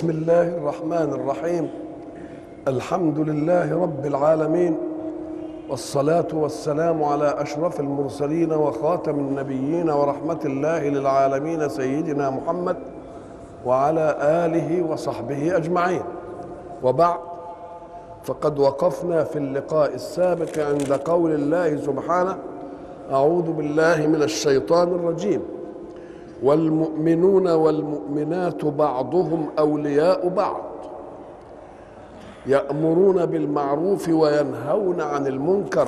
بسم الله الرحمن الرحيم. الحمد لله رب العالمين، والصلاة والسلام على أشرف المرسلين وخاتم النبيين ورحمة الله للعالمين سيدنا محمد وعلى آله وصحبه أجمعين. وبعد، فقد وقفنا في اللقاء السابق عند قول الله سبحانه: أعوذ بالله من الشيطان الرجيم: والمؤمنون والمؤمنات بعضهم أولياء بعض يأمرون بالمعروف وينهون عن المنكر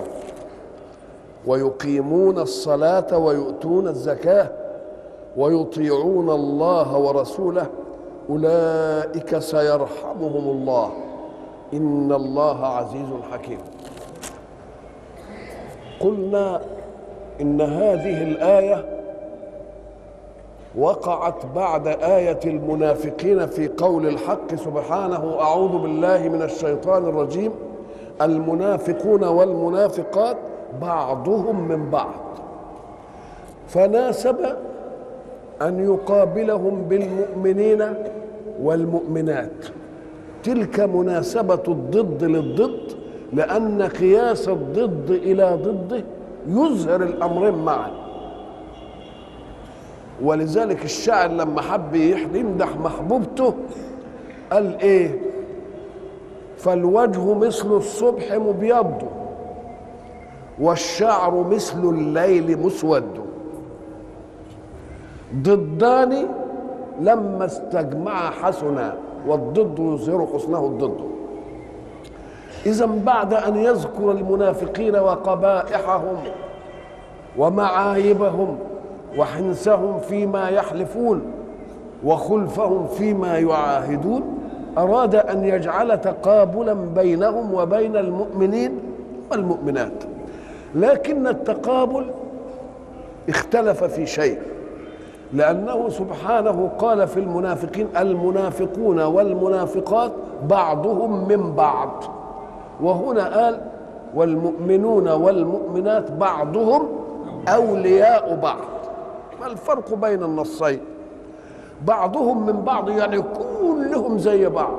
ويقيمون الصلاة ويؤتون الزكاة ويطيعون الله ورسوله أولئك سيرحمهم الله إن الله عزيز حكيم. قلنا إن هذه الآية وقعت بعد آية المنافقين في قول الحق سبحانه: أعوذ بالله من الشيطان الرجيم: المنافقون والمنافقات بعضهم من بعض. فناسب أن يقابلهم بالمؤمنين والمؤمنات. تلك مناسبة الضد للضد، لأن قياس الضد إلى ضده يظهر الأمرين معا. ولذلك الشاعر لما حب يمدح محبوبته قال ايه؟ فالوجه مثل الصبح مبيض والشعر مثل الليل مسود، ضدان لما استجمعا حسنا، والضد يظهر حسنه الضد. إذا بعد أن يذكر المنافقين وقبائحهم ومعايبهم وحنسهم فيما يحلفون وخلفهم فيما يعاهدون، أراد أن يجعل تقابلا بينهم وبين المؤمنين والمؤمنات. لكن التقابل اختلف في شيء، لأنه سبحانه قال في المنافقين: المنافقون والمنافقات بعضهم من بعض، وهنا قال: والمؤمنون والمؤمنات بعضهم أولياء بعض. ما الفرق بين النصين؟ بعضهم من بعض يعني كلهم زي بعض،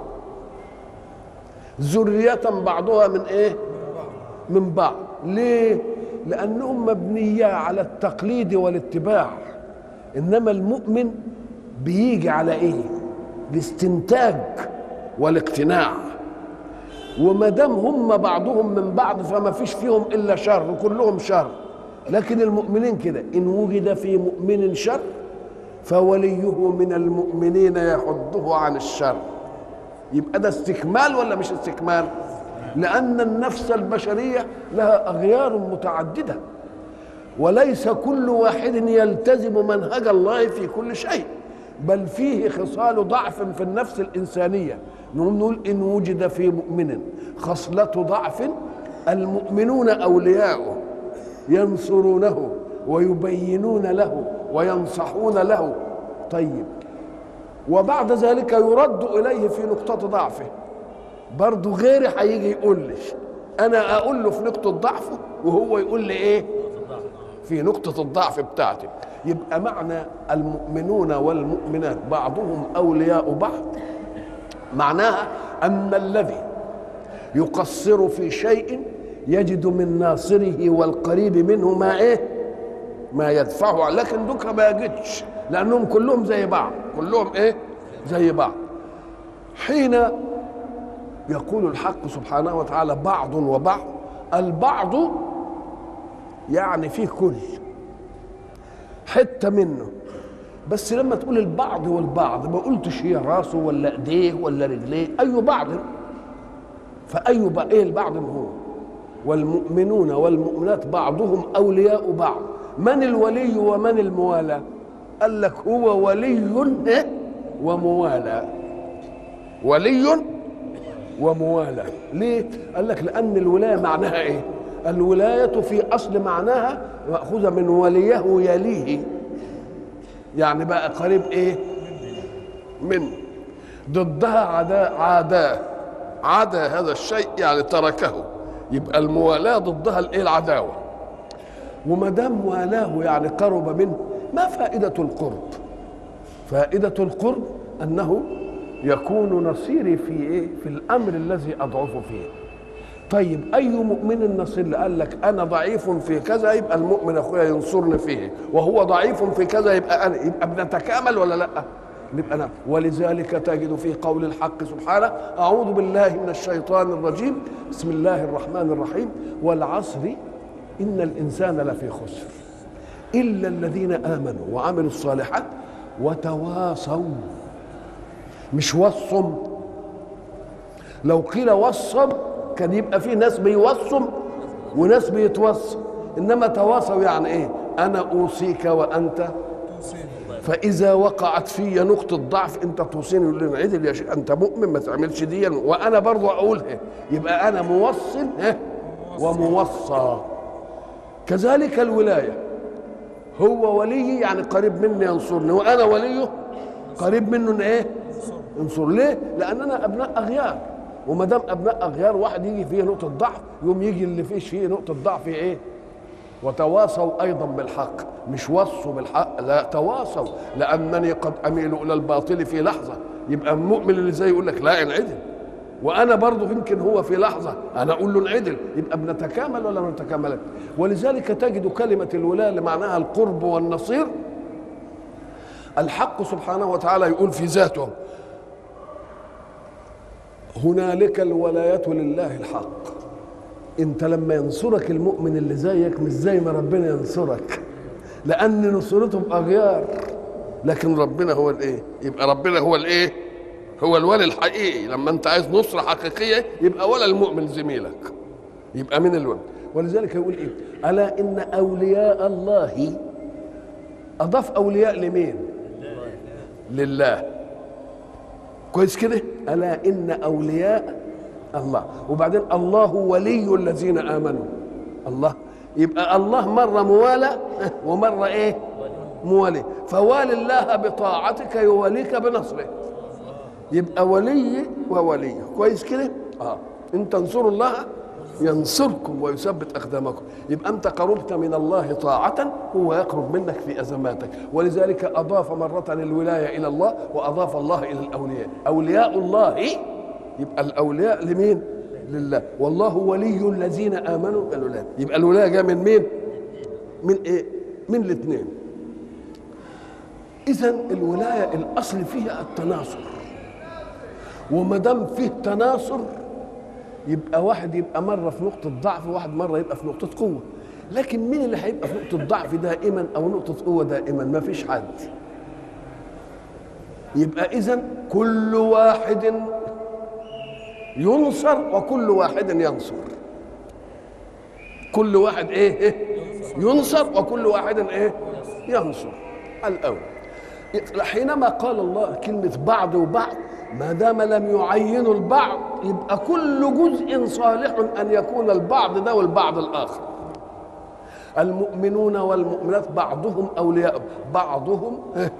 ذرية بعضها من ايه؟ من بعض. ليه؟ لأنهم مبنية على التقليد والاتباع، إنما المؤمن بيجي على ايه؟ الاستنتاج والاقتناع. وما دام هم بعضهم من بعض فما فيش فيهم إلا شر، كلهم شر. لكن المؤمنين كده: إن وجد في مؤمن شر فوليه من المؤمنين يحده عن الشر. يبقى ده استكمال ولا مش استكمال؟ لأن النفس البشرية لها أغيار متعددة، وليس كل واحد يلتزم منهج الله في كل شيء، بل فيه خصال ضعف في النفس الإنسانية. نقول إن وجد في مؤمن خصلة ضعف المؤمنون أولياؤه ينصرونه ويبينون له وينصحون له. طيب، وبعد ذلك يرد إليه في نقطة ضعفه. برضه غيري هيجي يقول لي، أنا أقول له في نقطة ضعفه وهو يقول لي إيه؟ في نقطة الضعف بتاعتي. يبقى معنى المؤمنون والمؤمنات بعضهم أولياء بعض معناها أن الذي يقصر في شيء يجد من ناصره والقريب منه ما ايه؟ ما يدفعه. لكن دوك ما يجدش، لانهم كلهم زي بعض. كلهم ايه؟ زي بعض. حين يقول الحق سبحانه وتعالى بعض وبعض، البعض يعني فيه كل حته منه. بس لما تقول البعض والبعض ما قلتش هي راسه ولا ايديه ولا رجليه، اي بعض. فاي بعض ايه البعض؟ هو والمؤمنون والمؤمنات بعضهم أولياء بعض. من الولي ومن الموالى؟ قال لك هو ولي وموالى. ولي وموالى. ليه؟ قال لك لأن الولاية معناها إيه؟ الولاية في أصل معناها مأخوذة من وليه يليه، يعني بقى قريب إيه؟ منه. ضدها عدا هذا الشيء يعني تركه. يبقى الموالاة ضدها الايه؟ العداوة. وما دام والاه يعني قرب منه، ما فائدة القرب؟ فائدة القرب أنه يكون نصيري في ايه؟ في الامر الذي اضعف فيه. طيب اي مؤمن نصير؟ قال لك انا ضعيف في كذا، يبقى المؤمن اخويا ينصرني فيه، وهو ضعيف في كذا يبقى انا، يبقى بنتكامل ولا لا؟ نبقى أنا. ولذلك تجد في قول الحق سبحانه: أعوذ بالله من الشيطان الرجيم، بسم الله الرحمن الرحيم، والعصر إن الإنسان لفي خسر إلا الذين آمنوا وعملوا الصالحات وتواصوا. مش وصم. لو قيل وصم كان يبقى في ناس بيوصم وناس بيتوصم، إنما تواصوا يعني إيه؟ أنا أوصيك وأنت، فإذا وقعت في نقطة ضعف أنت توصيني، يقول لي عدل يا شيخ، أنت مؤمن ما تعملش دي، وأنا برضو أقولها، يبقى أنا موصل وموصى. كذلك الولاية، هو ولي يعني قريب مني ينصرني، وأنا وليه قريب منه إيه؟ ينصر. ليه؟ لأننا أبناء أغيار، وما دام أبناء أغيار واحد يجي فيه نقطة ضعف يوم يجي اللي فيه نقطة ضعف إيه؟ وتواصوا أيضا بالحق، مش وصوا بالحق، لا تواصوا، لأنني قد أميل إلى الباطل في لحظة، يبقى المؤمن اللي زي يقول لك لا انعدل، وأنا برضه يمكن هو في لحظة أنا أقول له انعدل، يبقى بنتكامل ولا ما نتكاملش؟ ولذلك تجد كلمة الولاية اللي معناها القرب والنصير، الحق سبحانه وتعالى يقول في ذاته: هنالك الولاية لله الحق. انت لما ينصرك المؤمن اللي زيك مش زي ما ربنا ينصرك، لان نصرته باغيار، لكن ربنا هو الايه؟ يبقى ربنا هو الايه؟ هو الولي الحقيقي. لما انت عايز نصره حقيقيه يبقى ولا المؤمن زميلك، يبقى من الولي. ولذلك يقول ايه؟ الا ان اولياء الله، اضاف اولياء لمين؟ لله. كويس كده؟ الا ان اولياء الله، وبعدين الله ولي الذين آمنوا. الله، يبقى الله مرة موالى ومرة ايه؟ موالي. فوالي الله بطاعتك يوليك بنصره، يبقى ولي وولي. كويس كده؟ ان تنصروا الله ينصركم ويثبت اقدامكم. يبقى انت قربت من الله طاعة، هو يقرب منك في ازماتك. ولذلك اضاف مرة الولاية الى الله، واضاف الله الى الاولياء. اولياء الله، يبقى الاولياء لمين؟ لله. والله ولي الذين امنوا. الولايه، يبقى الولايه جايه من مين؟ من ايه؟ من الاثنين. اذا الولايه الاصل فيها التناصر، وما دام فيه تناصر يبقى واحد يبقى مره في نقطه ضعف وواحد مره يبقى في نقطه قوه. لكن مين اللي هيبقى في نقطه ضعف دائما او نقطه قوه دائما؟ ما فيش حد. يبقى اذا كل واحد ينصر وكل واحد ينصر. كل واحد ايه؟ ينصر وكل واحد ايه؟ ينصر. الاول حينما قال الله كلمة بعض وبعض، ما دام لم يعينوا البعض يبقى كل جزء صالح ان يكون البعض ده والبعض الاخر. المؤمنون والمؤمنات بعضهم اولياء بعضهم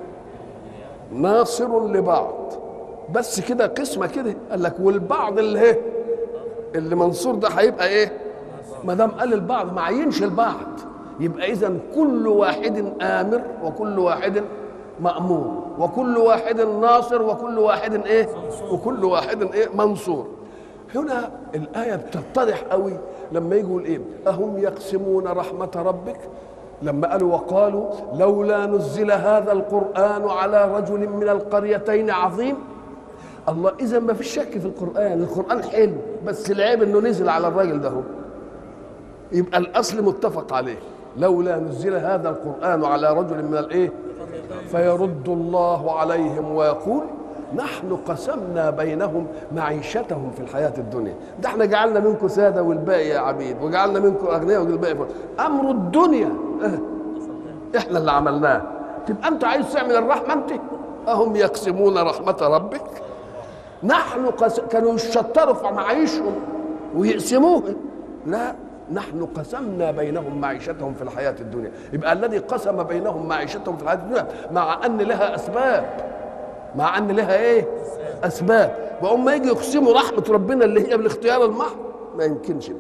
ناصر لبعض. بس كده قسمه كده، قال لك والبعض اللي منصور ده هيبقى ايه؟ ما دام قال البعض ما عينش البعض، يبقى اذا كل واحد امر وكل واحد مامور وكل واحد ناصر وكل واحد ايه؟ وكل واحد ايه؟ منصور. هنا الايه بتتضح قوي لما يقول ايه؟ اهم يقسمون رحمه ربك، لما قالوا وقالوا لولا نزل هذا القران على رجل من القريتين عظيم. الله، اذا ما فيش شك في القران، القران حلو، بس العيب انه نزل على الراجل ده. يبقى الاصل متفق عليه، لولا نزل هذا القران على رجل من الايه؟ فيرد الله عليهم ويقول نحن قسمنا بينهم معيشتهم في الحياه الدنيا. ده احنا جعلنا منكم ساده والباقي يا عبيد، وجعلنا منكم اغنياء والباقي امر الدنيا احنا اللي عملناه. تبقى انت عايز تعمل الرحمه انت؟ اهم يقسمون رحمه ربك، نحن كانوا يشطروا في معايشهم ويقسموها، لا، نحن قسمنا بينهم معيشتهم في الحياة الدنيا. يبقى الذي قسم بينهم معيشتهم في الحياة الدنيا مع أن لها أسباب، مع أن لها إيه؟ أسباب. وأما يجي يقسموا رحمة ربنا اللي هي بالاختيار المحض ما يمكنش.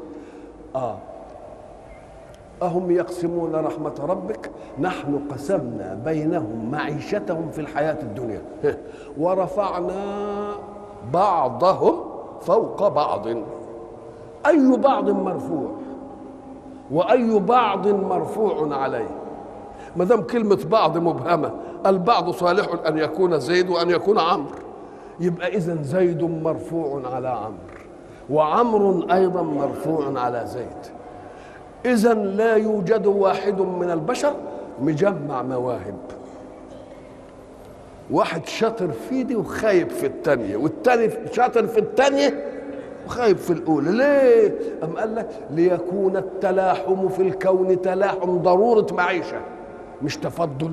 أهم يقسمون رحمة ربك نحن قسمنا بينهم معيشتهم في الحياة الدنيا ورفعنا بعضهم فوق بعض. أي بعض مرفوع وأي بعض مرفوع عليه؟ ما دام كلمة بعض مبهمة، البعض صالح أن يكون زيد وأن يكون عمرو، يبقى إذن زيد مرفوع على عمرو وعمرو أيضا مرفوع على زيد. إذن لا يوجد واحد من البشر مجمع مواهب، واحد شاطر في دي وخايب في التانية، والتاني شاطر في التانية وخايب في الأولى. ليه؟ أم قال لك ليكون التلاحم في الكون تلاحم ضرورة معيشة مش تفضل.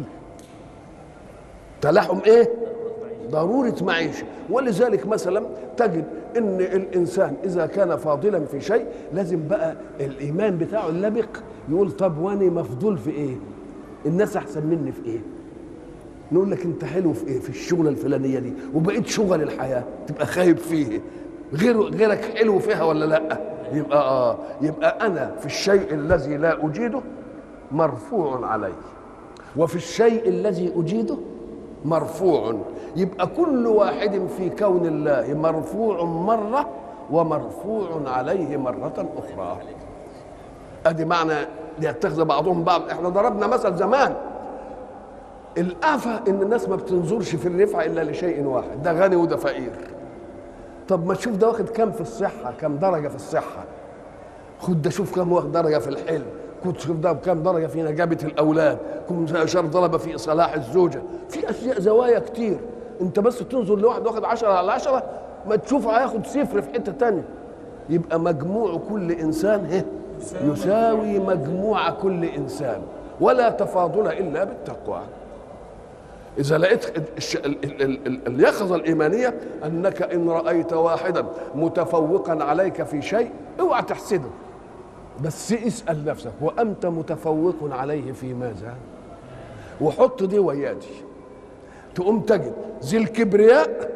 تلاحم إيه؟ ضرورة معيشة. ولذلك مثلا تجد إن الإنسان إذا كان فاضلا في شيء لازم بقى الإيمان بتاعه اللبق يقول طب وأنا مفضول في إيه؟ الناس أحسن مني في إيه؟ نقول لك أنت حلو في إيه؟ في الشغلة الفلانية دي، وبقيت شغل الحياة تبقى خايب فيه، غيرك حلو فيها ولا لا؟ يبقى أنا في الشيء الذي لا أجيده مرفوع علي، وفي الشيء الذي أجيده مرفوع. يبقى كل واحد في كون الله مرفوع مرة ومرفوع عليه مرة أخرى. أدي معنى يتخذ بعضهم بعض. احنا ضربنا مثل زمان، الآفة إن الناس ما بتنظرش في الرفعة إلا لشيء واحد، ده غني وده فقير. طب ما تشوف ده واخد كم في الصحة، كم درجة في الصحة، خد ده شوف كم واخد درجة في الحلم، كنت شوف ده كم درجة في نجابة الأولاد، كم شر ضربة في صلاح الزوجة. في أشياء زوايا كتير، أنت بس تنظر لواحد واخد 10/10 ما تشوف هياخد 0 في حتة تانية. يبقى مجموع كل إنسان يساوي مجموع كل إنسان، ولا تفاضل إلا بالتقوى. إذا لقيت اليقظة الإيمانية أنك إن رأيت واحدا متفوقا عليك في شيء اوعى تحسده، بس اسأل نفسك وأنت متفوق عليه في ماذا؟ وحط دي ويا دي، تقوم تجد ذي الكبرياء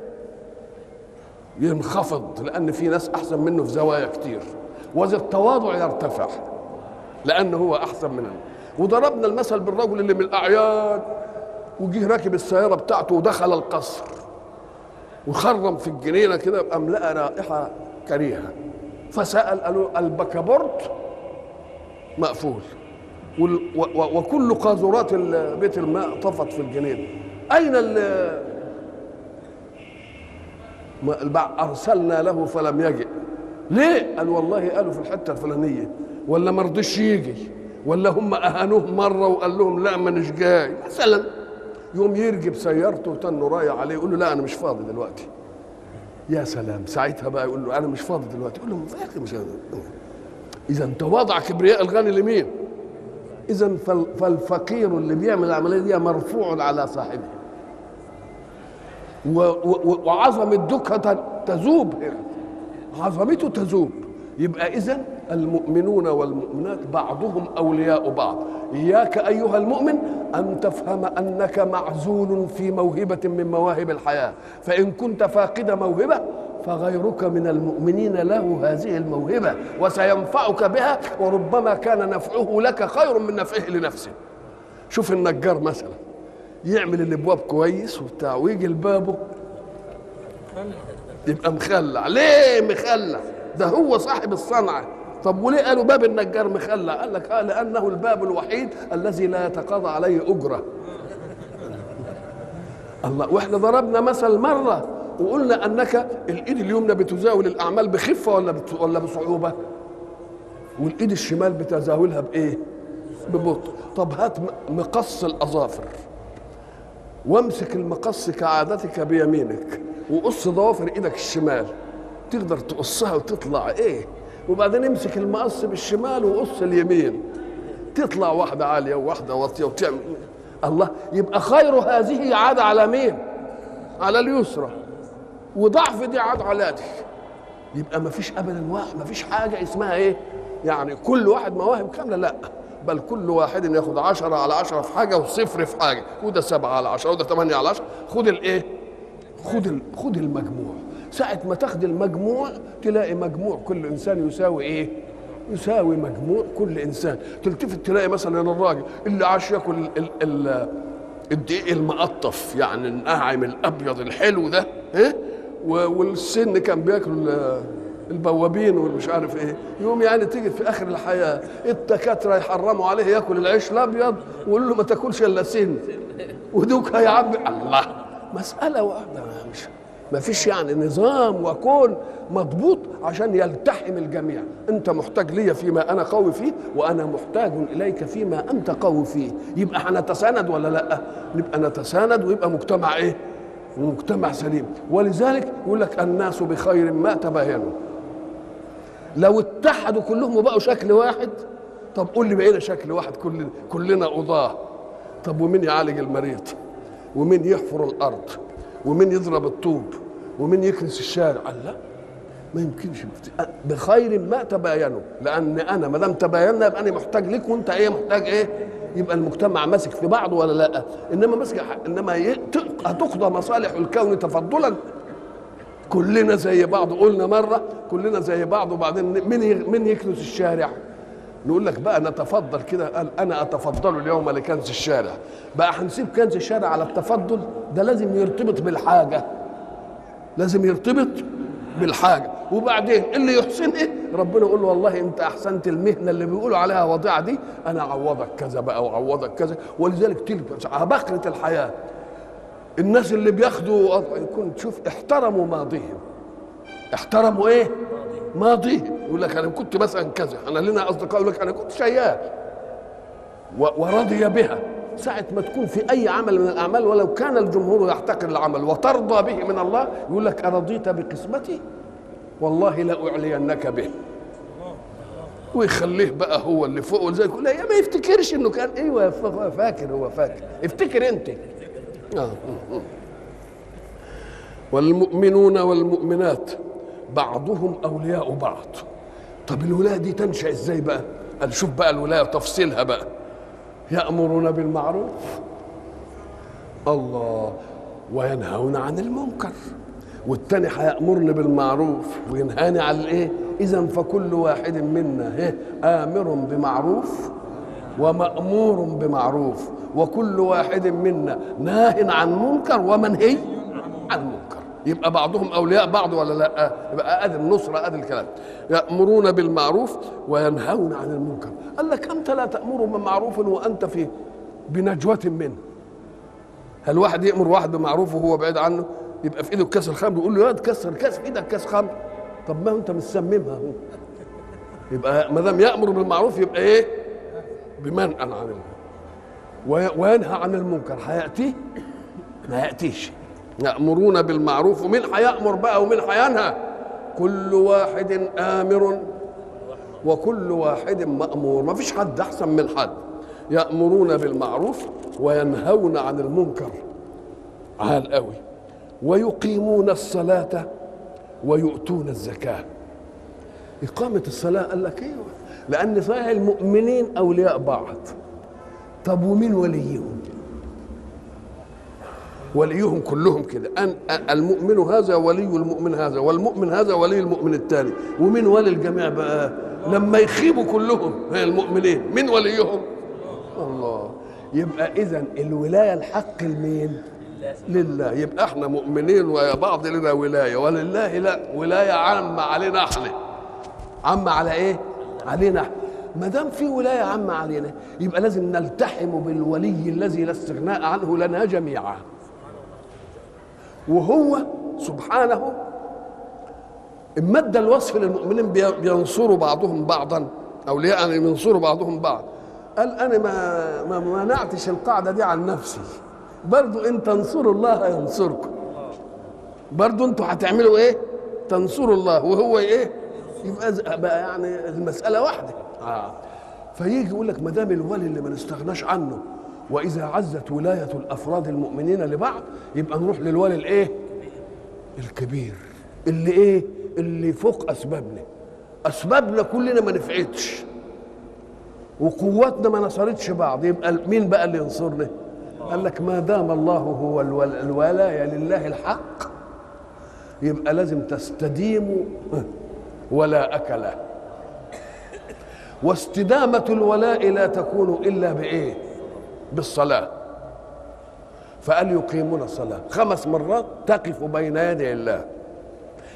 ينخفض لأن في ناس أحسن منه في زوايا كتير، وذي التواضع يرتفع لأنه هو أحسن منه. وضربنا المثل بالرجل اللي من الأعيان وجيه راكب السيارة بتاعته ودخل القصر وخرم في الجنينة كده، قام لقى رائحة كريهة فسأل، قالوا البكابورت مقفول وكل قاذورات بيت الماء طفت في الجنينة، أين أرسلنا له فلم يجئ. ليه؟ قال والله قالوا في الحتة الفلانية، ولا ما رضيش يجي، ولا هم أهانوه مرة وقال لهم لا ما نش جاي مثلا. يوم يرجب سيارته وتنه رايح عليه يقول له لا أنا مش فاضي دلوقتي. يا سلام، ساعتها بقى يقول له أنا مش فاضي دلوقتي، يقول له يا أخي مش. إذا تواضع كبرياء الغني لمين؟ إذا فالفقير اللي بيعمل العملية دي مرفوع على صاحبه، وعظمة دكة تذوب، عظمته تذوب. يبقى إذن المؤمنون والمؤمنات بعضهم أولياء بعض. إياك أيها المؤمن أن تفهم أنك معزول في موهبة من مواهب الحياة، فإن كنت فاقد موهبة فغيرك من المؤمنين له هذه الموهبة وسينفعك بها، وربما كان نفعه لك خير من نفعه لنفسه. شوف النجار مثلا يعمل الابواب كويس وبتاع، ويجي لبابه يبقى مخلع. ليه مخلع؟ ده هو صاحب الصنعه. طب وليه قالوا باب النجار مخلع؟ قال لك لانه الباب الوحيد الذي لا يتقاضى عليه اجره. الله. واحنا ضربنا مثل مره وقلنا انك الايد اليمنى بتزاول الاعمال بخفه ولا بصعوبه، والايد الشمال بتزاولها بايه؟ ببطء. طب هات مقص الاظافر وامسك المقص كعادتك بيمينك وقص ضوافر ايدك الشمال، تقدر تقصها وتطلع ايه؟ وبعدين امسك المقص بالشمال وقص اليمين، تطلع واحده عاليه وواحده واطيه وتعمل. الله. يبقى خير هذه عاد على مين؟ على اليسرى، وضعف دي عاد على دي. يبقى ما فيش ابدا ما فيش حاجه اسمها ايه يعني كل واحد مواهب كامله، لا، بل كل واحد ياخد 10/10 في حاجه وصفر في حاجه، وده 7/10 وده 8/10. خد الايه؟ خد المجموع. ساعة ما تاخد المجموع تلاقي مجموع كل انسان يساوي ايه؟ يساوي مجموع كل انسان. تلتفت تلاقي مثلا الراجل اللي عاش ياكل الدقيق المقطف، يعني الناعم الابيض الحلو ده، والسن كان بياكل البوابين والمش عارف ايه، يوم يعني تيجي في اخر الحياه الدكاتره يحرموا عليه ياكل العيش الابيض ويقول له ما تاكلش الا سن، ودوك هيعبي الله. مساله واحده، مش ما فيش يعني نظام وكون مضبوط عشان يلتحم الجميع. انت محتاج لي فيما انا قوي فيه، وانا محتاج اليك فيما انت قوي فيه، يبقى هنتساند ولا لا؟ نبقى نتساند ويبقى مجتمع ايه؟ مجتمع سليم. ولذلك يقول لك الناس بخير ما تباينوا. لو اتحدوا كلهم وبقوا شكل واحد، طب قول لي بقينا شكل واحد كلنا قضاه، طب ومين يعالج المريض؟ ومين يحفر الارض؟ ومين يضرب الطوب؟ ومين يكنس الشارع؟ قال لا، ما يمكنش. بخير ما تباينوا، لان انا ما دام تباينا يبقى انا محتاج لك وانت ايه محتاج ايه. يبقى المجتمع ماسك في بعضه ولا لا؟ انما ماسك، انما هتقضى مصالح الكون تفضلا. كلنا زي بعض، قلنا مره كلنا زي بعض، وبعدين مين يكنس الشارع؟ نقول لك بقى نتفضل كده. قال انا اتفضل اليوم لكنس الشارع. بقى هنسيب كنس الشارع على التفضل؟ ده لازم يرتبط بالحاجه، لازم يرتبط بالحاجه. وبعدين اللي يحسن ايه؟ ربنا يقول له والله انت احسنت المهنه اللي بيقولوا عليها وضيعه دي، انا اعوضك كذا بقى واعوضك كذا. ولذلك تلك عبقره الحياه الناس اللي بياخدوا يكون تشوف احترموا ماضيهم. احترموا ايه؟ ماضيهم. يقول لك انا كنت مثلا كذا، انا لنا اصدقاء يقول لك انا كنت شيال، ورضي بها. ساعة ما تكون في أي عمل من الأعمال ولو كان الجمهور يحتقر العمل وترضى به من الله، يقول لك أرضيت بقسمتي والله لأعلينك به، ويخليه بقى هو اللي فوق. ولذلك يقول لا ما يفتكرش إنه كان أيوه فاكر، هو فاكر، افتكر أنت. والمؤمنون والمؤمنات بعضهم أولياء بعض. طب الولاية دي تنشأ إزاي بقى؟ قال شوف بقى الولاية تفصيلها بقى. يأمرون بالمعروف الله، وينهون عن المنكر. والتاني هيأمرني بالمعروف وينهاني عن الايه؟ إذا فكل واحد منا آمر بمعروف ومأمور بمعروف، وكل واحد منا ناه عن منكر ومنهي عن منكر. يبقى بعضهم أولياء بعض ولا لا؟ يبقى أدي النصرة، أدي الكلام. يأمرون بالمعروف وينهون عن المنكر. قال لك أنت لا تأمر بمعروف وأنت في بنجوة منه. هل واحد يأمر واحد بمعروف وهو بعيد عنه؟ يبقى في ايده كاس الخمر ويقول له يا تكسر كاس في ايدك كاس خمر. طب ما انت مسممها هو. يبقى ما دام يأمر بالمعروف يبقى ايه؟ بمنع عن المنكر وينهى عن المنكر. هيأتي؟ ما يأتيش. يأمرون بالمعروف، ومين هيأمر بقى ومين هينهى؟ كل واحد آمر وكل واحد مأمور، ما فيش حد أحسن من حد. يأمرون بالمعروف وينهون عن المنكر، عال قوي. ويقيمون الصلاة ويؤتون الزكاة. إقامة الصلاة قال لك ايوه، لأن صحيح المؤمنين أولياء بعض. طب ومين وليهم؟ وليهم كلهم كده، أن المؤمن هذا ولي المؤمن هذا، والمؤمن هذا ولي المؤمن الثاني. ومين ولي الجميع بقى؟ لما يخيبوا كلهم المؤمنين مين وليهم؟ الله. يبقى إذن الولاية الحق لمين؟ لله. يبقى احنا مؤمنين ويا بعض لنا ولاية، ولله لا ولاية عامة علينا احنا. عامة على ايه؟ علينا احنا. ما دام في ولاية عامة علينا يبقى لازم نلتحم بالولي الذي لا استغناء عنه لنا جميعا، وهو سبحانه امد الوصف للمؤمنين بينصروا بعضهم بعضا، اولياء يعني ينصروا بعضهم بعض. قال انا ما منعتش القاعده دي عن نفسي، برضو ان تنصروا الله ينصركم، برضو انتوا هتعملوا ايه؟ تنصروا الله وهو ايه؟ يبقى بقى يعني المساله واحده. فيجي يقول لك ما دام الولي اللي ما نستغناش عنه، واذا عزت ولايه الافراد المؤمنين لبعض يبقى نروح للولي الايه؟ الكبير، اللي ايه؟ اللي فوق اسبابنا كلنا ما نفعتش وقواتنا ما نصرتش بعض، يبقى مين بقى اللي ينصرنا؟ قال لك ما دام الله هو الولايه لله الحق يبقى لازم تستديموا ولاءك له. واستدامه الولاء لا تكون الا بايه؟ بالصلاه. فقال يقيمون الصلاه 5 مرات تقف بين يدي الله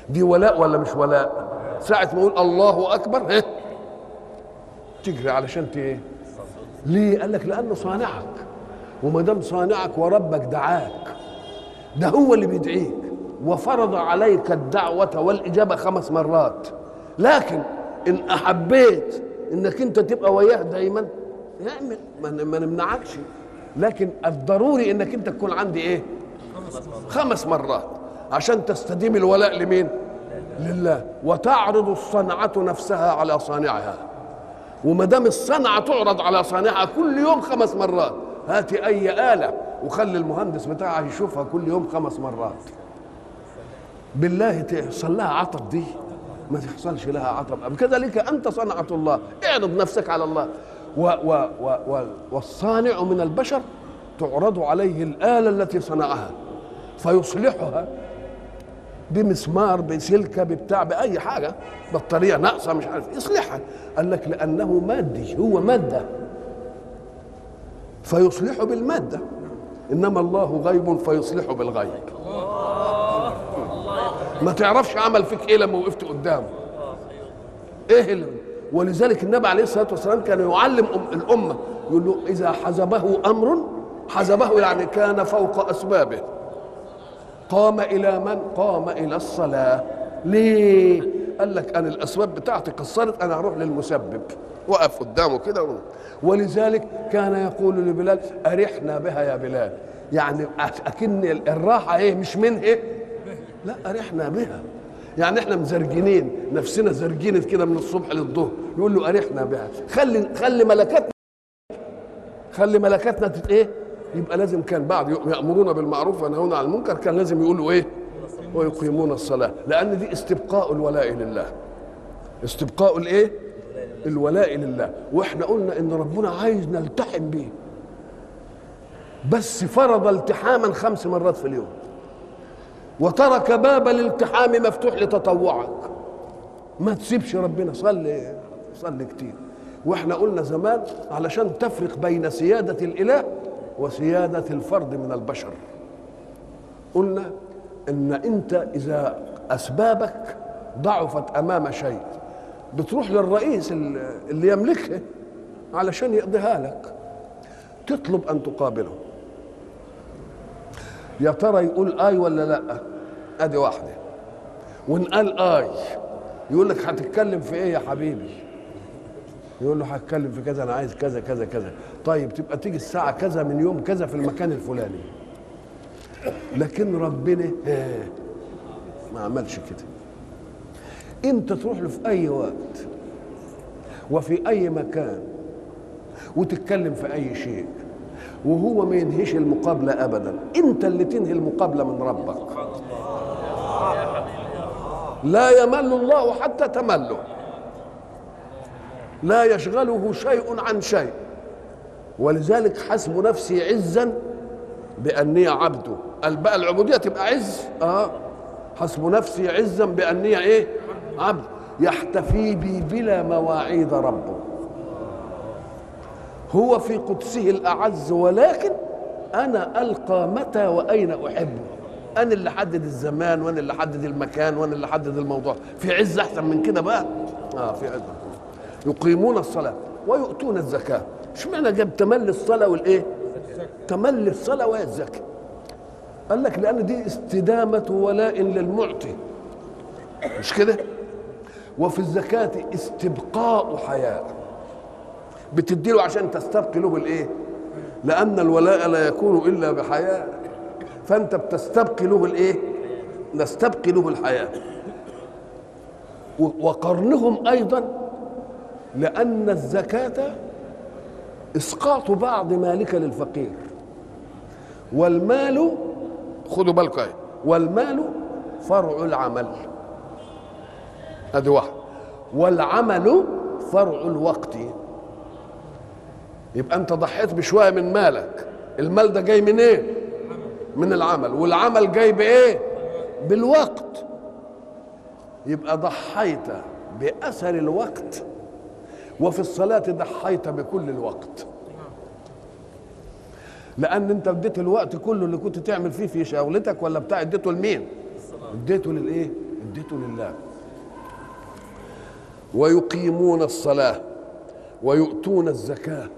دي ولاء ولا مش ولاء؟ ساعة ما يقول الله أكبر تجري علشان ايه؟ ليه؟ قال لك لأنه صانعك، وما دام صانعك وربك دعاك، ده هو اللي بيدعيك وفرض عليك الدعوة والإجابة 5 مرات. لكن إن أحبيت إنك أنت تبقى وياه دايما اعمل، ما نمنعكش، لكن الضروري إنك أنت تكون عندي إيه؟ 5 مرات عشان تستديم الولاء لمين؟ لله. وتعرض الصنعة نفسها على صانعها، وما دام الصنعة تعرض على صانعها كل يوم 5 مرات، هاتي أي آلة وخلي المهندس بتاعها يشوفها كل يوم 5 مرات، بالله تحصل لها عطب؟ دي ما تحصلش لها عطب. كذلك أنت صنعة الله، اعرض نفسك على الله. والصانع من البشر تعرض عليه الآلة التي صنعها فيصلحها بمسمار، بسلكة، ببتاع، بأي حاجة، بطارية ناقصة مش عارف يصلحها. قال لك لأنه مادي، هو مادة فيصلحه بالمادة، إنما الله غيب فيصلحه بالغيب. ما تعرفش عمل فيك ايه لما وقفت قدامه ايه ولذلك النبي عليه الصلاه والسلام كان يعلم الامه، يقول له اذا حزبه امر، حزبه يعني كان فوق اسبابه، قام الى من؟ قام الى الصلاه. ليه؟ قال لك انا الاسباب بتاعتي قصرت، انا هروح للمسبب، وقف قدامه كده. ولذلك كان يقول لبلال ارحنا بها يا بلال، يعني اكن الراحه ايه؟ مش من ايه؟ لا، ارحنا بها، يعني احنا مزرجنين نفسنا، زرجينت كده من الصبح للظهر، يقول له ارحنا بها، خلي ملكاتنا ايه؟ يبقى لازم كان بعد يأمرون بالمعروف وينهون عن المنكر كان لازم يقولوا ايه؟ ويقيمون الصلاة، لأن دي استبقاء الولاء لله، استبقاء الايه؟ الولاء لله. واحنا قلنا ان ربنا عايز نلتحم به، بس فرض التحاما 5 مرات في اليوم، وترك باب الالتحام مفتوح لتطوعك. ما تسيبش ربنا، صلي كتير. واحنا قلنا زمان علشان تفرق بين سيادة الإله وسيادة الفرد من البشر، قلنا ان انت اذا اسبابك ضعفت امام شيء بتروح للرئيس اللي يملكها علشان يقضيها لك، تطلب ان تقابله. يا ترى يقول اي ولا لا؟ ادي واحده. وان قال اي يقول لك هتتكلم في ايه يا حبيبي؟ يقول له هتكلم في كذا، انا عايز كذا كذا كذا. طيب تبقى تيجي الساعه كذا من يوم كذا في المكان الفلاني. لكن ربنا ما عملش كده. انت تروح له في اي وقت وفي اي مكان وتتكلم في اي شيء، وهو ما ينهيش المقابله ابدا، انت اللي تنهي المقابله من ربك. لا يمل الله حتى تمله، لا يشغله شيء عن شيء. ولذلك حسب نفسي عزا بأني عبده، قال بقى العبودية تبقى عز. حسب نفسي عزا بأني ايه؟ عبد، يحتفي بي بلا مواعيد ربه، هو في قدسه الأعز، ولكن أنا ألقى متى وأين أحبه. أنا اللي حدد الزمان، وأنا اللي حدد المكان، وأنا اللي حدد الموضوع. في عز أحسن من كده بقى؟ في عز. يقيمون الصلاة ويؤتون الزكاة. اشمعنى جاب تملي الصلاة والإيه؟ تملي الصلاة والزكاة. قال لك لأن دي استدامة ولاء للمعطي، مش كده؟ وفي الزكاة استبقاء حياة، بتديله عشان تستبقي له بالايه؟ لأن الولاء لا يكون إلا بحياة، فأنت بتستبقي له بالايه؟ نستبقي له الحياة. وقرنهم أيضا لأن الزكاة إسقاط بعض مالك للفقير، والمال، خدوا بالكم، والمال فرع العمل، ادي واحد، والعمل فرع الوقت. يبقى انت ضحيت بشويه من مالك، المال ده جاي من ايه؟ من العمل، والعمل جاي بايه؟ بالوقت. يبقى ضحيت باثر الوقت، وفي الصلاه ضحيت بكل الوقت، لان انت اديت الوقت كله اللي كنت تعمل فيه في شغلتك ولا بتاع اديته لمين؟ اديته للايه؟ اديته لله. ويقيمون الصلاة ويؤتون الزكاة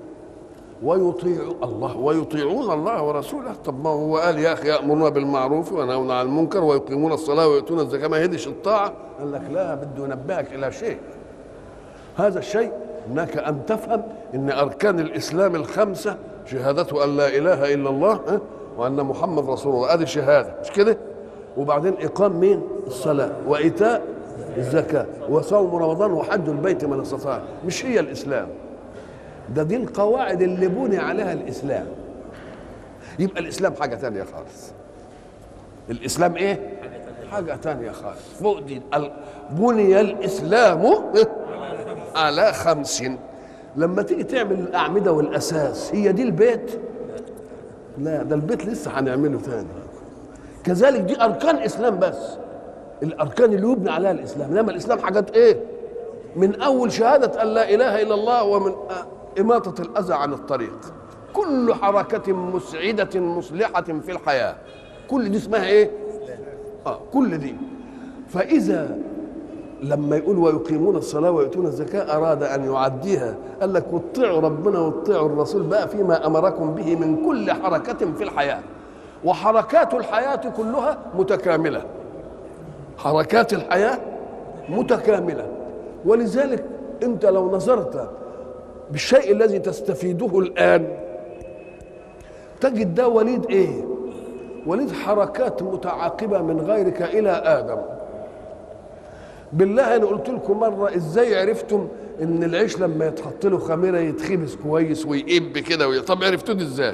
ويطيعون الله ورسوله. طب ما هو قال يا أخي يأمرون بالمعروف وينهون عن المنكر ويقيمون الصلاة ويؤتون الزكاة، ما هدش الطاعة؟ قال لك لا، بده ينبهك إلى شيء. هذا الشيء انك ان تفهم ان اركان الاسلام الخمسه شهادته ان لا اله الا الله وان محمد رسول الله، ادي شهاده مش كده؟ وبعدين اقام مين؟ الصلاه، وايتاء الزكاه، وصوم رمضان، وحج البيت من استطاع. مش هي الاسلام ده، دي القواعد اللي بني عليها الاسلام. يبقى الاسلام حاجه ثانيه خالص. الاسلام ايه؟ حاجه ثانيه خالص فوق دي. بني الاسلام على 5. لما تيجي تعمل الأعمدة والأساس، هي دي البيت؟ لا، ده البيت لسه هنعمله ثاني. كذلك دي أركان إسلام، بس الأركان اللي يبنى عليها الإسلام. إنما الإسلام حاجات إيه؟ من أول شهادة أن لا إله إلا الله، ومن إماطة الأذى عن الطريق، كل حركة مسعدة مصلحة في الحياة، كل دي اسمها إيه؟ كل دي. فإذا لما يقول ويقيمون الصلاة ويؤتون الزكاة أراد أن يعديها، قال لك واتطيعوا ربنا واتطيعوا الرسول بقى فيما أمركم به من كل حركة في الحياة. وحركات الحياة كلها متكاملة، حركات الحياة متكاملة. ولذلك أنت لو نظرت بالشيء الذي تستفيده الآن تجد ده وليد إيه؟ وليد حركات متعاقبة من غيرك إلى آدم. بالله انا قلت لكم مره ازاي عرفتم ان العيش لما يتحط له خميره يتخبز كويس ويقب كده طب عرفتوا دي ازاي؟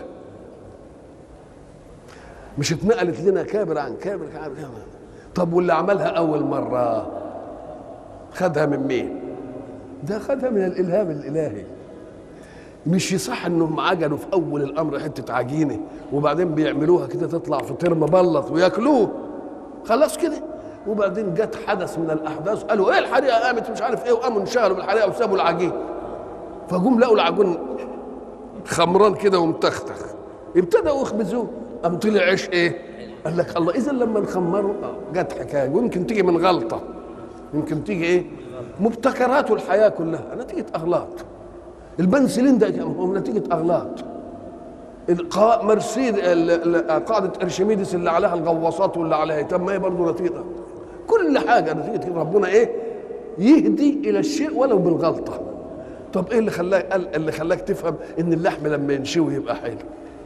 مش اتنقلت لنا كابر عن كابر. طب واللي عملها اول مره خدها من مين؟ ده خدها من الالهام الالهي. مش يصح انهم عجنوا في اول الامر حته عجينه وبعدين بيعملوها كده تطلع فطير مبلط وياكلوه خلاص كده، وبعدين جت حدث من الاحداث قالوا ايه الحريقه قامت مش عارف ايه، وقاموا انشغلوا بالحريقه وسابوا العجين، فجم لقوا العجين خمران كده ومتختخ، ابتدأوا يخبزوه، قام طلع عيش ايه؟ قال لك الله، اذا لما نخمره جت حكايه، ويمكن تيجي من غلطه، يمكن تيجي ايه؟ مبتكرات الحياه كلها نتيجه اغلاط. البنسلين ده نتيجه اغلاط. قاعده ارشميدس اللي عليها الغواصات واللي عليها، طب ما هي برضه نتيجه. كل حاجه نتيجه ربنا ايه؟ يهدي الى الشيء ولو بالغلطه. طب ايه اللي خلاك تفهم ان اللحم لما ينشوي يبقى حلو؟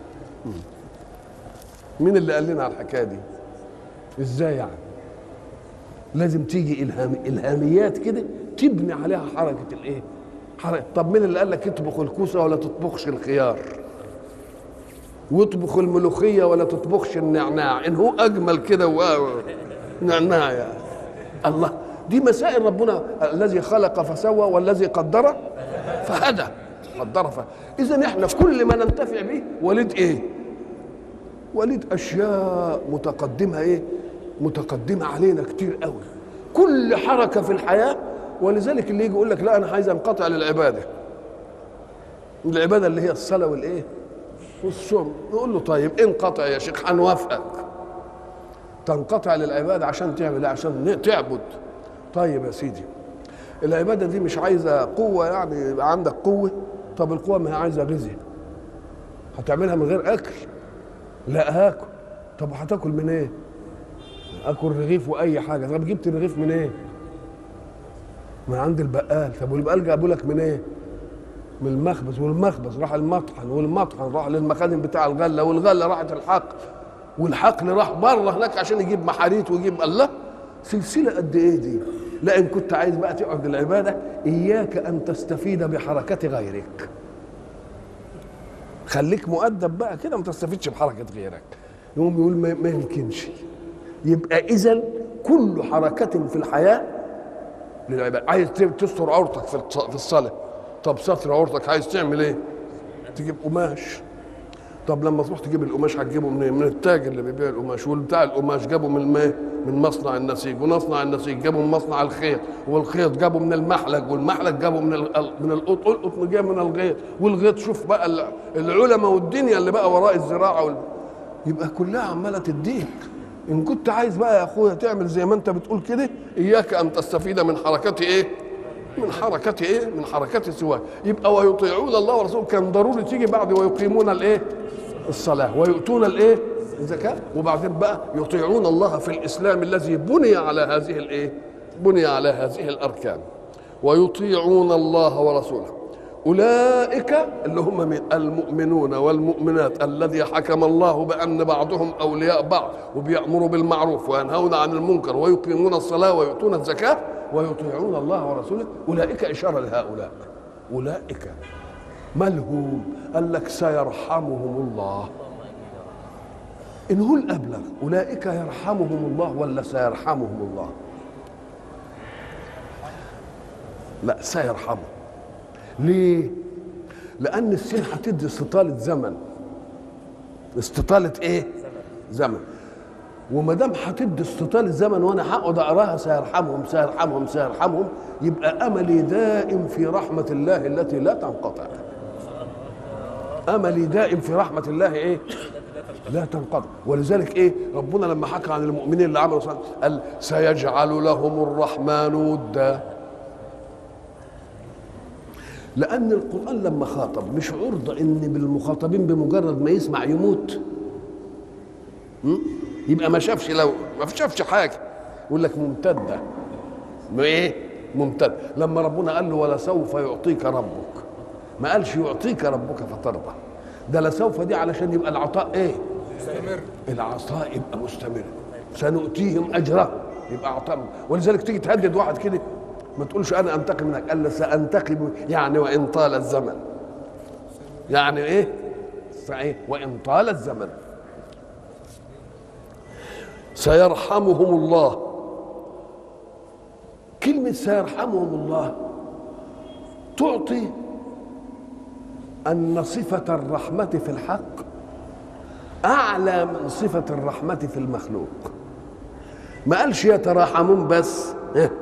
مين اللي قال لنا على الحكايه دي؟ ازاي يعني؟ لازم تيجي الهاميات كده تبني عليها حركه الايه؟ حركه. طب مين اللي قال لك اطبخ الكوسه ولا تطبخش الخيار؟ واطبخ الملوخيه ولا تطبخش النعناع، ان هو اجمل كده نعناع يا الله. دي مسائل ربنا، الذي خلق فسوى والذي قدر فهدى. اذا احنا كل ما ننتفع به وليد ايه؟ وليد اشياء متقدمه ايه؟ متقدمه علينا كتير قوي. كل حركه في الحياه. ولذلك اللي يجي يقول لك لا انا عايز انقطع للعباده، العباده اللي هي الصلاه والايه؟ والصوم، نقول له طيب انقطع يا شيخ هنوافقك. تنقطع للعباده عشان تعمل ايه؟ عشان تعبد. طيب يا سيدي، العباده دي مش عايزه قوه، يعني يبقى عندك قوه. طب القوه ما هي عايزه غذاء، هتعملها من غير اكل؟ لا هاكل. طب هتاكل من ايه؟ اكل رغيف واي حاجه. طب جبت الرغيف من ايه؟ من عند البقال. طب والبقال جابوا لك من ايه؟ من المخبز، والمخبز راح المطحن، والمطحن راح للمخازن بتاع الغله، والغله راحت الحقل، والحقل راح بره هناك عشان يجيب محاريت ويجيب الله. سلسله قد ايه دي؟ لا ان كنت عايز بقى تقعد العباده اياك ان تستفيد بحركه غيرك. خليك مؤدب بقى كده ما تستفيدش بحركه غيرك. يقوم يقول ما يمكنش. يبقى اذا كل حركه في الحياه للعباده. عايز تستر عورتك في الصلاه، طب ستر عورتك عايز تعمل ايه؟ تجيب قماش. طب لما تروح تجيب القماش هتجيبه منين؟ من التاجر اللي بيبيع القماش، والبتاع القماش جابه من مصنع النسيج، ومصنع النسيج جابه من مصنع الخيط، والخيط جابه من المحلق، والمحلق جابه من القط، والقط جابه من الغيط، والغيط شوف بقى العلماء والدنيا اللي بقى وراء الزراعه يبقى كلها عماله تديك. ان كنت عايز بقى يا اخويا تعمل زي ما انت بتقول كده، اياك ان تستفيد من حركه ايه؟ من حركه سواك. يبقى ويطيعون الله ورسوله كان ضروري تيجي بعد ويقيمون الايه؟ الصلاه ويؤتون الايه؟ الزكاه. وبعدين بقى يطيعون الله في الاسلام الذي بني على هذه الايه؟ بني على هذه الاركان. ويطيعون الله ورسوله أولئك اللي هم المؤمنون والمؤمنات الذي حكم الله بأن بعضهم أولياء بعض وبيأمروا بالمعروف وينهون عن المنكر ويقيمون الصلاة ويؤتون الزكاة ويطيعون الله ورسوله. أولئك إشارة لهؤلاء. أولئك مالهم؟ قال لك سيرحمهم الله. إن هو الأبلغ أولئك يرحمهم الله ولا سيرحمهم الله؟ لا، سيرحمهم. ليه؟ لأن السين هتدي استطالة زمن. استطالة إيه؟ زمن. وما دام هتدي استطالة زمن وأنا هقعد أقراها سيرحمهم سيرحمهم سيرحمهم، يبقى أملي دائم في رحمة الله التي لا تنقطع. أملي دائم في رحمة الله إيه؟ لا تنقطع. ولذلك إيه؟ ربنا لما حكى عن المؤمنين اللي عملوا صلاة قال سيجعل لهم الرحمن ودا. لأن القرآن لما خاطب مش عرضة إن بالمخاطبين بمجرد ما يسمع يموت. يبقى ما شافش، لو ما شافش حاجة يقول لك ممتدة. إيه؟ ممتد. لما ربنا قال له ولسوف يعطيك ربك، ما قالش يعطيك ربك فترضى. ده لسوف دي علشان يبقى العطاء إيه؟ مستمر. العطاء يبقى مستمر. سنؤتيهم أجرهم، يبقى عطاء. ولذلك تيجي تهدد واحد كده ما تقولش انا انتقم منك، قال سانتقم يعني وان طال الزمن. يعني ايه؟ صحيح، وان طال الزمن. سيرحمهم الله. كلمة سيرحمهم الله تعطي أن صفة الرحمة في الحق أعلى من صفة الرحمة في المخلوق. ما قالش يتراحمون بس،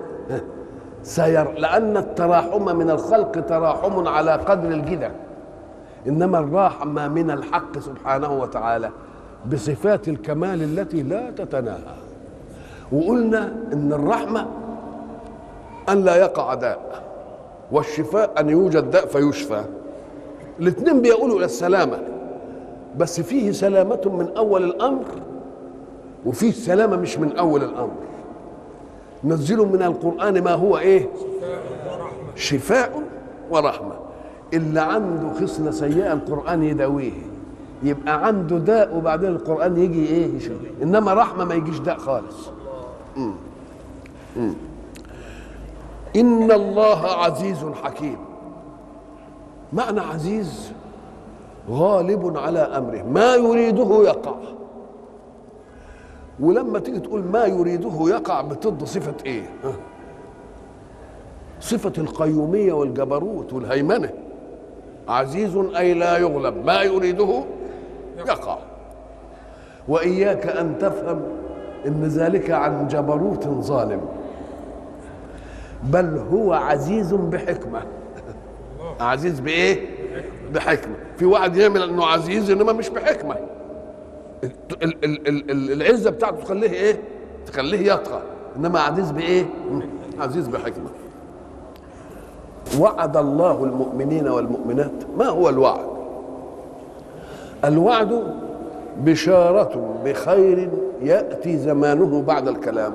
لأن التراحم من الخلق تراحم على قدر الجدة، إنما الرحمة من الحق سبحانه وتعالى بصفات الكمال التي لا تتناهى. وقلنا إن الرحمة أن لا يقع داء، والشفاء أن يوجد داء فيشفى. الاثنين بيقولوا إلى السلامة، بس فيه سلامة من أول الأمر وفيه سلامة مش من أول الأمر. نزلوا من القرآن ما هو إيه؟ شفاء ورحمة. اللي عنده خصلة سيئة القرآن يداويه، يبقى عنده داء وبعدين القرآن يجي إيه؟ يشفي. إنما رحمة ما يجيش داء خالص. إن الله عزيز حكيم. معنى عزيز غالب على أمره، ما يريده يقع. ولما تيجي تقول ما يريده يقع بتضد صفة ايه؟ صفة القيومية والجبروت والهيمنة. عزيز أي لا يغلب، ما يريده يقع. وإياك أن تفهم إن ذلك عن جبروت ظالم، بل هو عزيز بحكمة. عزيز بإيه؟ بحكمة. في واحد يعمل إنه عزيز إنما مش بحكمة. العزة بتاعته تخليه ايه؟ تخليه يطغى. انما عزيز بايه؟ عزيز بحكمة. وعد الله المؤمنين والمؤمنات. ما هو الوعد؟ الوعد بشارة بخير يأتي زمانه بعد الكلام،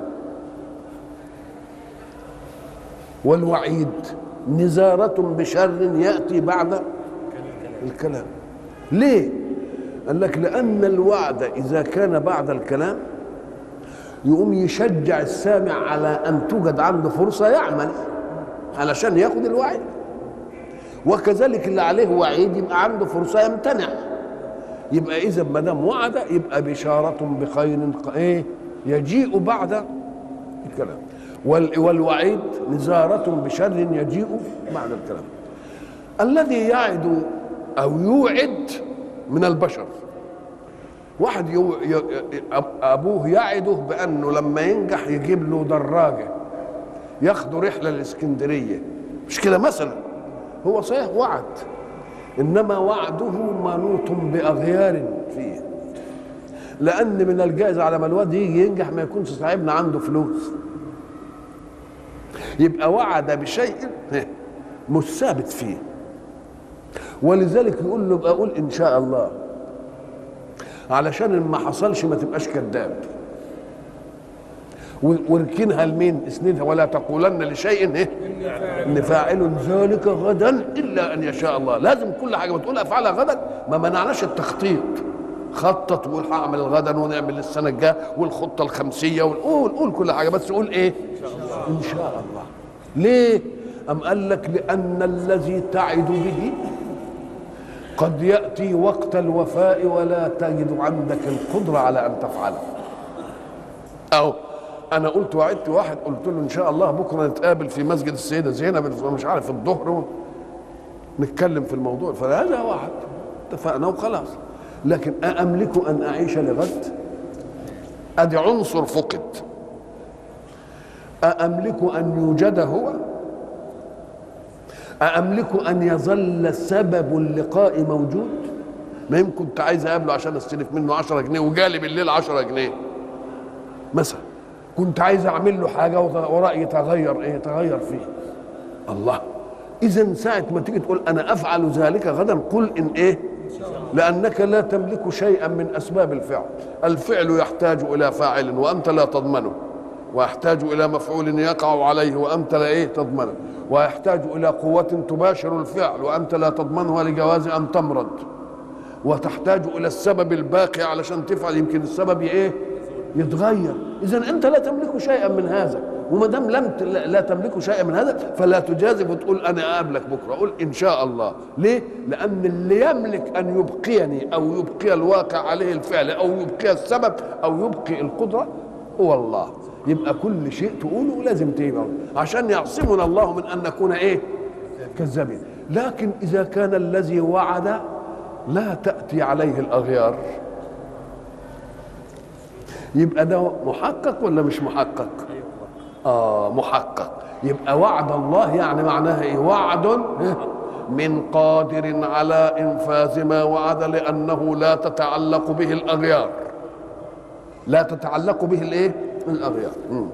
والوعيد نزارة بشر يأتي بعد الكلام. ليه؟ قال لك لأن الوعد إذا كان بعد الكلام يقوم يشجع السامع على أن توجد عنده فرصة يعمل علشان ياخد الوعيد، وكذلك اللي عليه وعيد يبقى عنده فرصة يمتنع. يبقى إذا ما دام وعد يبقى بشارة بخير إيه يجيء بعد الكلام، والوعيد نزارة بشر يجيء بعد الكلام. الذي يعد أو يوعد من البشر، واحد أبوه يعده بأنه لما ينجح يجيب له دراجة ياخدوا رحلة للإسكندرية، مش كده مثلا؟ هو صحيح وعد، إنما وعده منوط بأغيار فيه. لان من الجائز على ما الواد يجي ينجح ما يكونش صاحبنا عنده فلوس، يبقى وعد بشيء مش ثابت فيه، ولذلك يقول له ابقى قول ان شاء الله، علشان ما حصلش ما تبقاش كذاب. وركنها لمين؟ اسندها ولا تقولن لشيء ان فاعل ذلك غدا الا ان يشاء الله. لازم كل حاجه بتقول افعلها غدا، ما منعناش التخطيط، خطط وقول هعمل غدا ونعمل السنه الجايه والخطه الخمسيه قول كل حاجه، بس قول ايه؟ ان شاء الله. ليه؟ أم قال لك لأن الذي تعد به قد يأتي وقت الوفاء ولا تجد عندك القدرة على أن تفعله. أو أنا قلت وعدت واحد، قلت له إن شاء الله بكرة نتقابل في مسجد السيدة زينب مش عارف الظهر نتكلم في الموضوع، فهذا واحد اتفقنا وخلاص. لكن أأملك أن أعيش لغد؟ أدي عنصر فقد. أأملك أن يوجد هو؟ أأملك أن يظل سبب اللقاء موجود؟ ما يمكن كنت عايز أقابله عشان أستلف منه 10 جنيه وجالي بالليل 10 جنيه مثلا، كنت عايز أعمل له حاجة ورأيي يتغير فيه. الله، إذا ساعة ما تيجي تقول أنا أفعل ذلك غدا قل إن إيه؟ لأنك لا تملك شيئا من أسباب الفعل. الفعل يحتاج إلى فاعل وأنت لا تضمنه، ويحتاج إلى مفعول يقع عليه وأنت لا إيه تضمنه، ويحتاج إلى قوة تباشر الفعل وأنت لا تضمنها لجواز أن تمرض، وتحتاج إلى السبب الباقي علشان تفعل، يمكن السبب إيه؟ يتغير. إذن أنت لا تملك شيئا من هذا، وما دام لا تملك شيئا من هذا فلا تجازف وتقول أنا أقابلك بكرة، قول إن شاء الله. ليه؟ لأن اللي يملك أن يبقيني أو يبقي الواقع عليه الفعل أو يبقي السبب أو يبقي القدرة هو الله. يبقى كل شيء تقوله لازم تيجي عشان يعصمنا الله من أن نكون إيه؟ كذابين. لكن إذا كان الذي وعد لا تأتي عليه الأغيار، يبقى ده محقق ولا مش محقق؟ محقق. يبقى وعد الله يعني معناها ايه؟ وعد من قادر على انفاذ ما وعد، لانه لا تتعلق به الاغيار، لا تتعلق به الايه؟ الاغيار.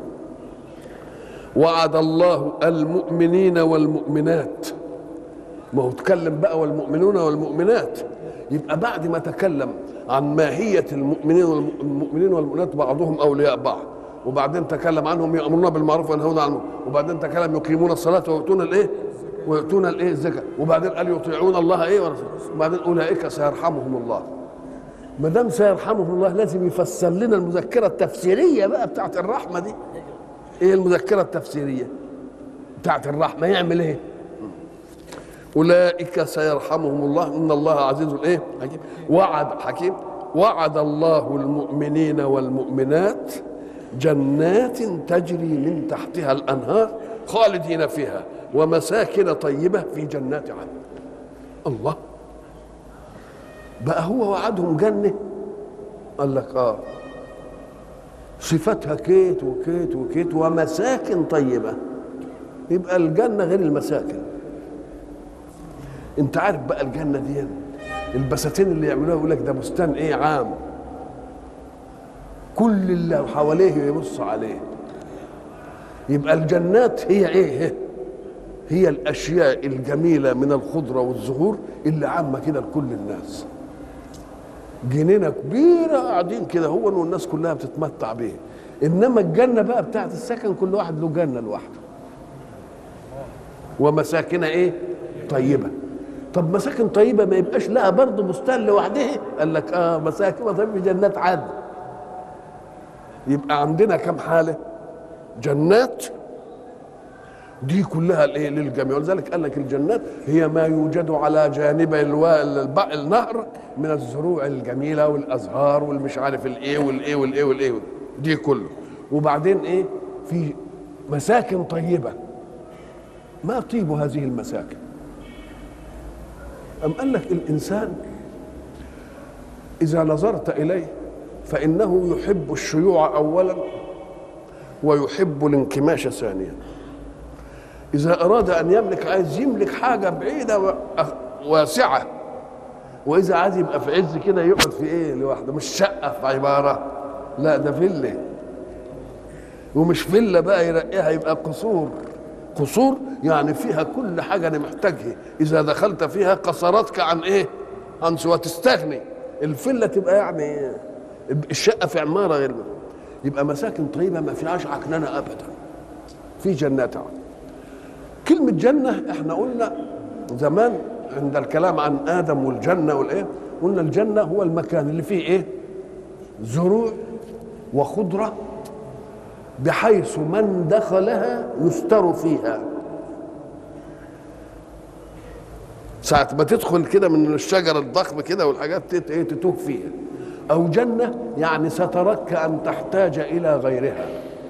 وعد الله المؤمنين والمؤمنات، ما هو اتكلم بقى والمؤمنون والمؤمنات، يبقى بعد ما تكلم عن ماهية المؤمنين والمؤمنات بعضهم أولياء بعض، وبعدين تكلم عنهم يأمرون بالمعروف وينهون عن المنكر، وبعدين تكلم يقيمون الصلاة ويؤتون الايه؟ الزكاة، وبعدين قال يطيعون الله ايه ورسوله، وبعدين أولئك سيرحمهم الله. ما دام سيرحمهم الله لازم يفسر لنا المذكرة التفسيرية بقى بتاعت الرحمة دي. ايه المذكرة التفسيرية بتاعت الرحمة؟ يعمل ايه؟ أولئك سيرحمهم الله إن الله عزيز ايه؟ حكيم. حكيم. وعد الله المؤمنين والمؤمنات جنات تجري من تحتها الأنهار خالدين فيها ومساكن طيبة في جنات عدن. الله، بقى هو وعدهم جنة؟ قال لك صفتها كيت وكيت وكيت ومساكن طيبة. يبقى الجنة غير المساكن. انت عارف بقى الجنة دي البساتين اللي يعملوها يقول لك ده بستان ايه عام، كل اللي حواليه يبص عليه. يبقى الجنات هي ايه؟ هي الاشياء الجميلة من الخضرة والزهور اللي عامة كده لكل الناس. جنينة كبيرة قاعدين كده هو والناس كلها بتتمتع بيه. انما الجنة بقى بتاعت السكن كل واحد له جنة لوحده. ومساكن ايه؟ طيبة. طب مساكن طيبة ما يبقاش لها برضه بستان لوحدها؟ قال لك مساكن طيبة في جنات عدن. يبقى عندنا كم حالة؟ جنات دي كلها الايه؟ للجميع. ولذلك قال لك الجنات هي ما يوجد على جانبي النهر من الزروع الجميلة والازهار والمش عارف الايه والايه والايه والايه دي كله. وبعدين ايه؟ في مساكن طيبة. ما طيب هذه المساكن؟ أم قال لك الإنسان إذا نظرت إليه فإنه يحب الشيوع أولا ويحب الانكماش ثانيا. إذا أراد أن يملك عايز يملك حاجة بعيدة واسعة، واذا عايز يبقى في عز كده يقعد في ايه لوحده، مش شقه في عباره، لا ده فيلا. ومش فيلا بقى يرقيها، يبقى قصور. قصور يعني فيها كل حاجه انا محتاجها، اذا دخلت فيها قصرتك عن ايه؟ عن سوى تستغني. الفيلا تبقى يعني الشقه في عماره غير، يبقى مساكن طيبه ما فيهاش عكننه ابدا، في جنات. كلمه جنه احنا قلنا زمان عند الكلام عن ادم والجنه والايه، قلنا الجنه هو المكان اللي فيه ايه؟ زروع وخضره، بحيث من دخلها يستر فيها. ساعة ما تدخل كده من الشجر الضخم كده والحاجات تتوه فيها. أو جنة يعني سترك أن تحتاج إلى غيرها،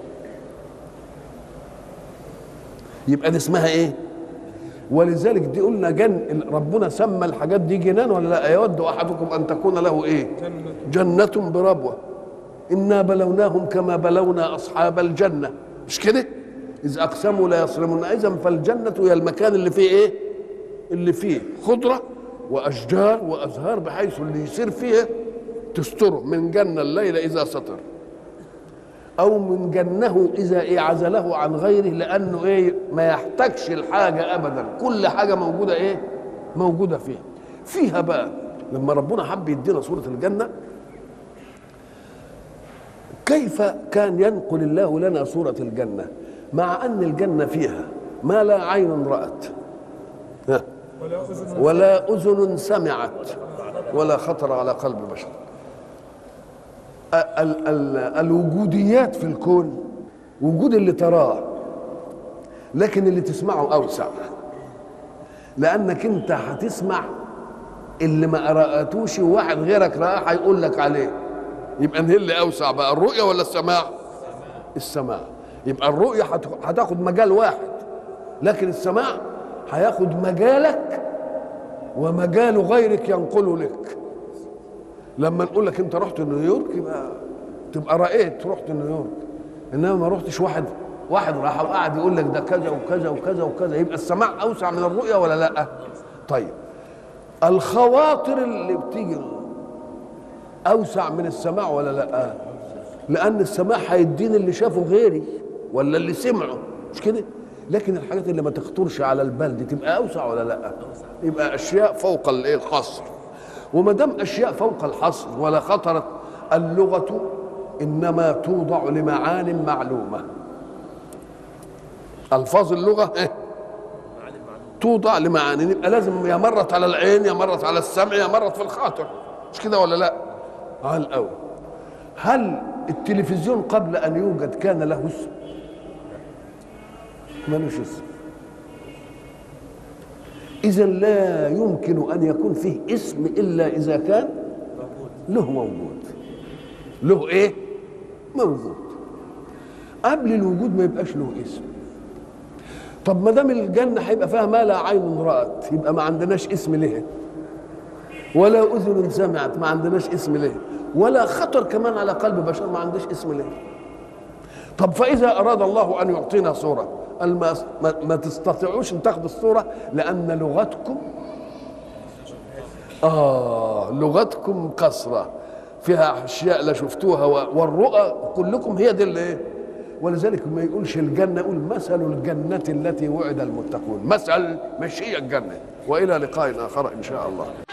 يبقى دي اسمها إيه؟ ولذلك دي قلنا ربنا سمى الحاجات دي جنان ولا لا؟ يود أحدكم أن تكون له إيه؟ جنة بربوة إنا بلوناهم كما بلونا أصحاب الجنة، مش كده؟ إذ أقسموا لا يصرمون. إذن فالجنة هي المكان اللي فيه إيه؟ اللي فيه خضرة وأشجار وأزهار، بحيث اللي يصير فيها تستره. من جنة الليل إذا سطر، أو من جنه إذا إيه عزله عن غيره، لأنه إيه ما يحتاجش الحاجة أبدا، كل حاجة موجودة إيه؟ موجودة فيها بقى. لما ربنا حب يدينا صورة الجنة، كيف كان ينقل الله لنا صورة الجنة مع أن الجنة فيها ما لا عين رأت ولا أذن سمعت ولا خطر على قلب بشر. الوجوديات في الكون وجود اللي تراه، لكن اللي تسمعه أوسع، لأنك أنت هتسمع اللي ما قرأتوش وواحد غيرك رآه هيقول لك عليه. يبقى انهي اللي اوسع بقى، الرؤيه ولا السماع؟ السماع. يبقى الرؤيه هتاخد مجال واحد، لكن السماع هياخد مجالك ومجال غيرك ينقله لك. لما نقول لك انت رحت نيويورك يبقى تبقى رأيت رحت نيويورك، انما ما رحتش واحد راح وقعد يقول لك ده كذا وكذا وكذا وكذا، يبقى السماع اوسع من الرؤيه ولا لا؟ طيب الخواطر اللي بتيجي اوسع من السماع ولا لا؟ لان السماع هيديني اللي شافه غيري ولا اللي سمعه، مش كده؟ لكن الحاجات اللي ما تخطرش على البال دي تبقى اوسع ولا لا؟ يبقى اشياء فوق الايه الحصر. وما دام اشياء فوق الحصر ولا خطرت، اللغه انما توضع لمعان معلومه. الفاظ اللغه توضع لمعاني، يبقى لازم يا مرت على العين يا مرت على السمع يا مرت في الخاطر، مش كده ولا لا؟ على الأول. هل التلفزيون قبل أن يوجد كان له اسم؟ مالوش اسم. إذا لا يمكن أن يكون فيه اسم إلا إذا كان له موجود. له إيه؟ موجود. قبل الوجود ما يبقاش له اسم. طب ما دام الجنة هيبقى فيها ما لا عين رأت، يبقى ما عندناش اسم لها، ولا أذن سمعت ما عندناش اسم له، ولا خطر كمان على قلب بشر ما عندناش اسم له. طب فإذا أراد الله أن يعطينا صورة، ما تستطيعوش أن تاخدوا الصورة، لأن لغتكم لغتكم قصرة فيها أشياء لا شفتوها، والرؤى كلكم هي دي اللي إيه؟ ولذلك ما يقولش الجنة، يقول مثل الجنة التي وعد المتقون. مثل مش هي الجنة. وإلى لقاء آخر إن شاء الله.